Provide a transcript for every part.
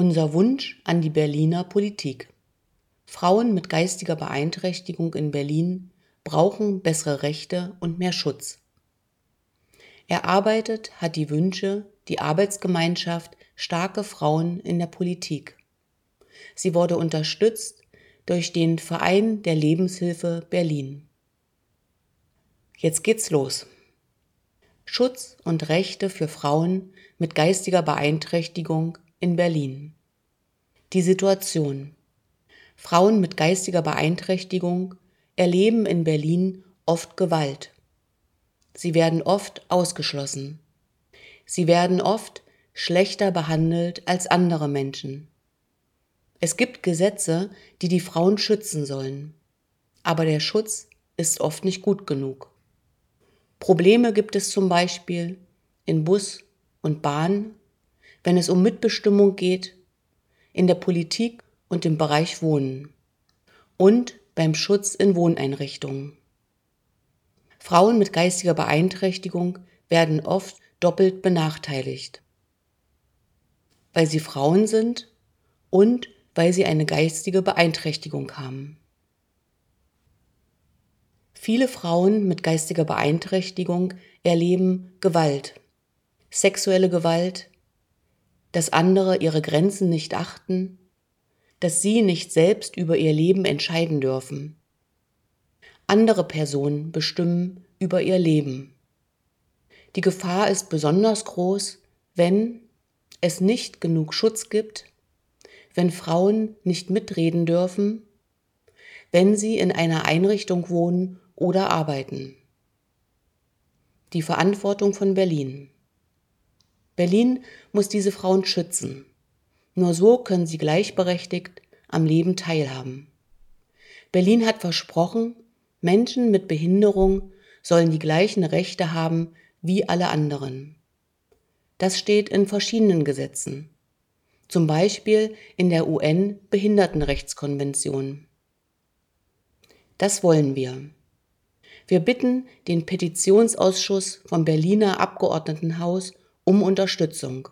Unser Wunsch an die Berliner Politik. Frauen mit geistiger Beeinträchtigung in Berlin brauchen bessere Rechte und mehr Schutz. Erarbeitet hat die Wünsche die Arbeitsgemeinschaft Starke Frauen in der Politik. Sie wurde unterstützt durch den Verein der Lebenshilfe Berlin. Jetzt geht's los. Schutz und Rechte für Frauen mit geistiger Beeinträchtigung in Berlin. Die Situation. Frauen mit geistiger Beeinträchtigung erleben in Berlin oft Gewalt. Sie werden oft ausgeschlossen. Sie werden oft schlechter behandelt als andere Menschen. Es gibt Gesetze, die die Frauen schützen sollen, aber der Schutz ist oft nicht gut genug. Probleme gibt es zum Beispiel in Bus und Bahn, wenn es um Mitbestimmung geht, in der Politik und im Bereich Wohnen und beim Schutz in Wohneinrichtungen. Frauen mit geistiger Beeinträchtigung werden oft doppelt benachteiligt, weil sie Frauen sind und weil sie eine geistige Beeinträchtigung haben. Viele Frauen mit geistiger Beeinträchtigung erleben Gewalt, sexuelle Gewalt, dass andere ihre Grenzen nicht achten, dass sie nicht selbst über ihr Leben entscheiden dürfen. Andere Personen bestimmen über ihr Leben. Die Gefahr ist besonders groß, wenn es nicht genug Schutz gibt, wenn Frauen nicht mitreden dürfen, wenn sie in einer Einrichtung wohnen oder arbeiten. Die Verantwortung von Berlin. Berlin muss diese Frauen schützen. Nur so können sie gleichberechtigt am Leben teilhaben. Berlin hat versprochen, Menschen mit Behinderung sollen die gleichen Rechte haben wie alle anderen. Das steht in verschiedenen Gesetzen, zum Beispiel in der UN-Behindertenrechtskonvention. Das wollen wir. Wir bitten den Petitionsausschuss vom Berliner Abgeordnetenhaus um Unterstützung.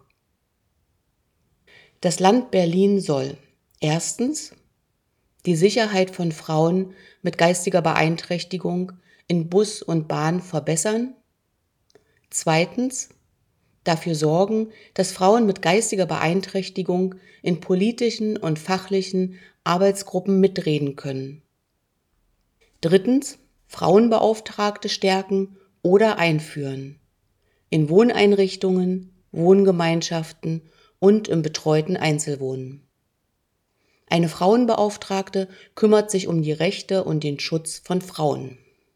Das Land Berlin soll erstens die Sicherheit von Frauen mit geistiger Beeinträchtigung in Bus und Bahn verbessern. Zweitens dafür sorgen, dass Frauen mit geistiger Beeinträchtigung in politischen und fachlichen Arbeitsgruppen mitreden können. Drittens Frauenbeauftragte stärken oder einführen in Wohneinrichtungen, Wohngemeinschaften und im betreuten Einzelwohnen. Eine Frauenbeauftragte kümmert sich um die Rechte und den Schutz von Frauen.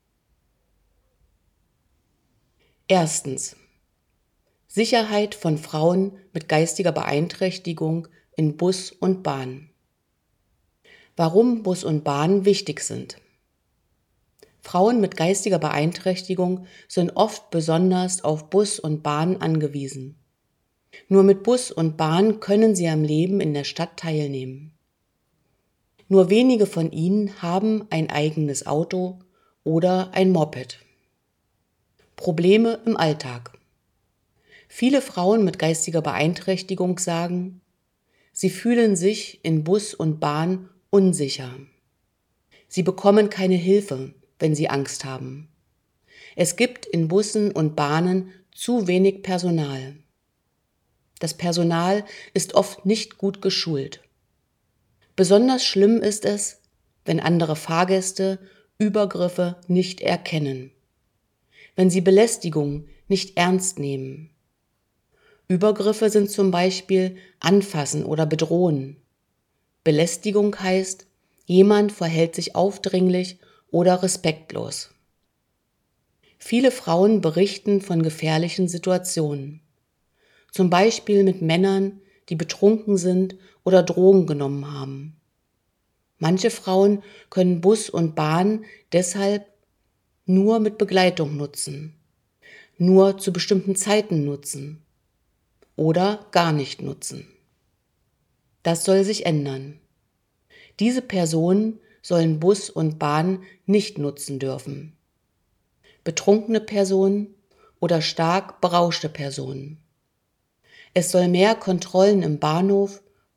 Erstens Sicherheit von Frauen mit geistiger Beeinträchtigung in Bus und Bahn. Warum Bus und Bahn wichtig sind. Frauen mit geistiger Beeinträchtigung sind oft besonders auf Bus und Bahn angewiesen. Nur mit Bus und Bahn können sie am Leben in der Stadt teilnehmen. Nur wenige von ihnen haben ein eigenes Auto oder ein Moped. Probleme im Alltag. Viele Frauen mit geistiger Beeinträchtigung sagen, sie fühlen sich in Bus und Bahn unsicher. Sie bekommen keine Hilfe, wenn sie Angst haben. Es gibt in Bussen und Bahnen zu wenig Personal. Das Personal ist oft nicht gut geschult. Besonders schlimm ist es, wenn andere Fahrgäste Übergriffe nicht erkennen, wenn sie Belästigung nicht ernst nehmen. Übergriffe sind zum Beispiel Anfassen oder Bedrohen. Belästigung heißt, jemand verhält sich aufdringlich oder respektlos. Viele Frauen berichten von gefährlichen Situationen, zum Beispiel mit Männern, die betrunken sind oder Drogen genommen haben. Manche Frauen können Bus und Bahn deshalb nur mit Begleitung nutzen, nur zu bestimmten Zeiten nutzen oder gar nicht nutzen. Das soll sich ändern. Diese Personen sollen Bus und Bahn nicht nutzen dürfen. Betrunkene Personen oder stark berauschte Personen. Es soll mehr Kontrollen im Bahnhof,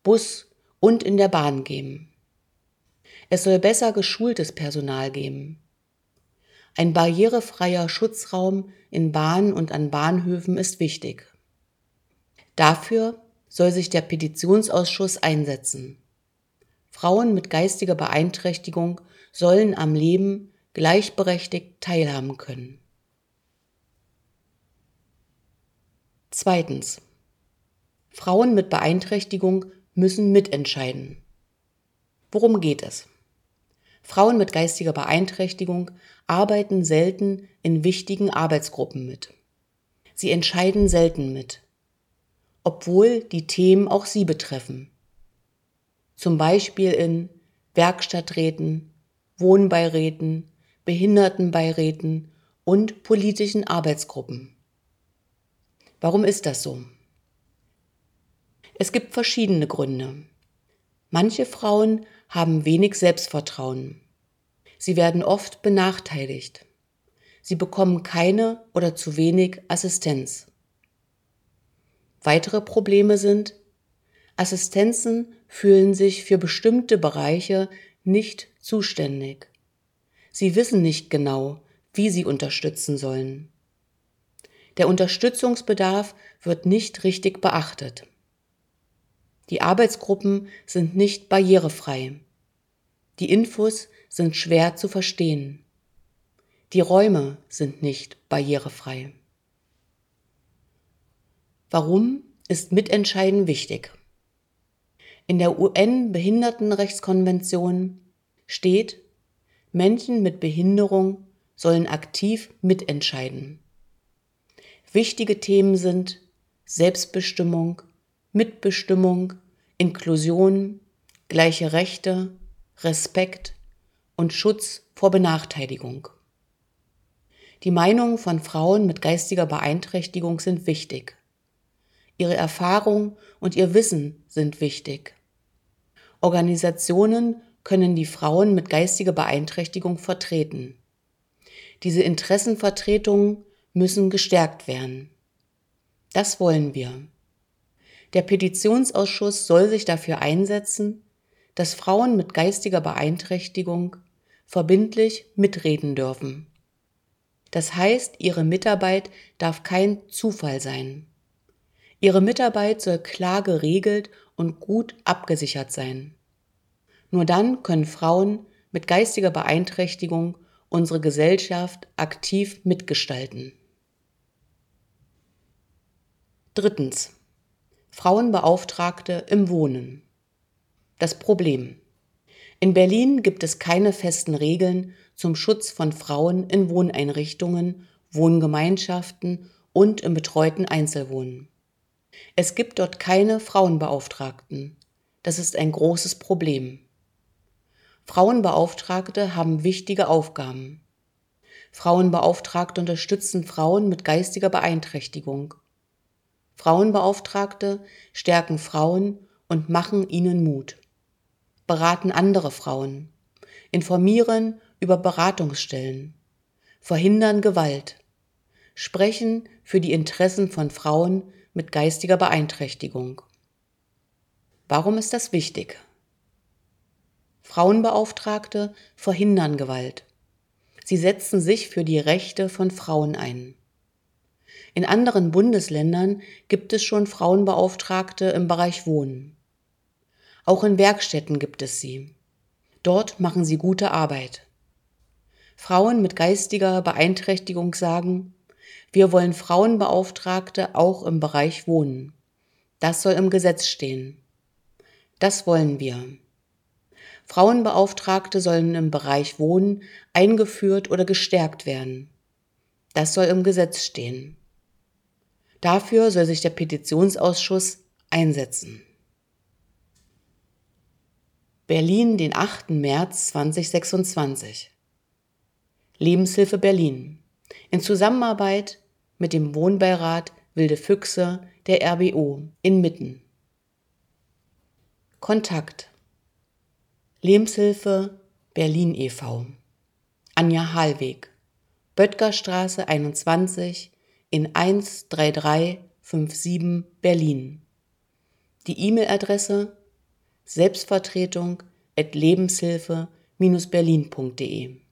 Bus und in der Bahn geben. Es soll besser geschultes Personal geben. Ein barrierefreier Schutzraum in Bahnen und an Bahnhöfen ist wichtig. Dafür soll sich der Petitionsausschuss einsetzen. Frauen mit geistiger Beeinträchtigung sollen am Leben gleichberechtigt teilhaben können. Zweitens. Frauen mit Beeinträchtigung müssen mitentscheiden. Worum geht es? Frauen mit geistiger Beeinträchtigung arbeiten selten in wichtigen Arbeitsgruppen mit. Sie entscheiden selten mit, obwohl die Themen auch sie betreffen. Zum Beispiel in Werkstatträten, Wohnbeiräten, Behindertenbeiräten und politischen Arbeitsgruppen. Warum ist das so? Es gibt verschiedene Gründe. Manche Frauen haben wenig Selbstvertrauen. Sie werden oft benachteiligt. Sie bekommen keine oder zu wenig Assistenz. Weitere Probleme sind, Assistenzen fühlen sich für bestimmte Bereiche nicht zuständig. Sie wissen nicht genau, wie sie unterstützen sollen. Der Unterstützungsbedarf wird nicht richtig beachtet. Die Arbeitsgruppen sind nicht barrierefrei. Die Infos sind schwer zu verstehen. Die Räume sind nicht barrierefrei. Warum ist Mitentscheiden wichtig? In der UN-Behindertenrechtskonvention steht, Menschen mit Behinderung sollen aktiv mitentscheiden. Wichtige Themen sind Selbstbestimmung, Mitbestimmung, Inklusion, gleiche Rechte, Respekt und Schutz vor Benachteiligung. Die Meinungen von Frauen mit geistiger Beeinträchtigung sind wichtig. Ihre Erfahrung und ihr Wissen sind wichtig. Organisationen können die Frauen mit geistiger Beeinträchtigung vertreten. Diese Interessenvertretungen müssen gestärkt werden. Das wollen wir. Der Petitionsausschuss soll sich dafür einsetzen, dass Frauen mit geistiger Beeinträchtigung verbindlich mitreden dürfen. Das heißt, ihre Mitarbeit darf kein Zufall sein. Ihre Mitarbeit soll klar geregelt und gut abgesichert sein. Nur dann können Frauen mit geistiger Beeinträchtigung unsere Gesellschaft aktiv mitgestalten. Drittens. Frauenbeauftragte im Wohnen. Das Problem. In Berlin gibt es keine festen Regeln zum Schutz von Frauen in Wohneinrichtungen, Wohngemeinschaften und im betreuten Einzelwohnen. Es gibt dort keine Frauenbeauftragten. Das ist ein großes Problem. Frauenbeauftragte haben wichtige Aufgaben. Frauenbeauftragte unterstützen Frauen mit geistiger Beeinträchtigung. Frauenbeauftragte stärken Frauen und machen ihnen Mut. Beraten andere Frauen, informieren über Beratungsstellen, verhindern Gewalt, sprechen für die Interessen von Frauen mit geistiger Beeinträchtigung. Warum ist das wichtig? Frauenbeauftragte verhindern Gewalt. Sie setzen sich für die Rechte von Frauen ein. In anderen Bundesländern gibt es schon Frauenbeauftragte im Bereich Wohnen. Auch in Werkstätten gibt es sie. Dort machen sie gute Arbeit. Frauen mit geistiger Beeinträchtigung sagen, wir wollen Frauenbeauftragte auch im Bereich Wohnen. Das soll im Gesetz stehen. Das wollen wir. Frauenbeauftragte sollen im Bereich Wohnen eingeführt oder gestärkt werden. Das soll im Gesetz stehen. Dafür soll sich der Petitionsausschuss einsetzen. Berlin, den 8. März 2026. Lebenshilfe Berlin. In Zusammenarbeit mit dem Wohnbeirat Wilde Füchse der RBO in Mitten. Kontakt. Lebenshilfe Berlin e.V. Anja Hallweg. Böttgerstraße 21 in 13357 Berlin. Die E-Mail-Adresse selbstvertretung@lebenshilfe-berlin.de.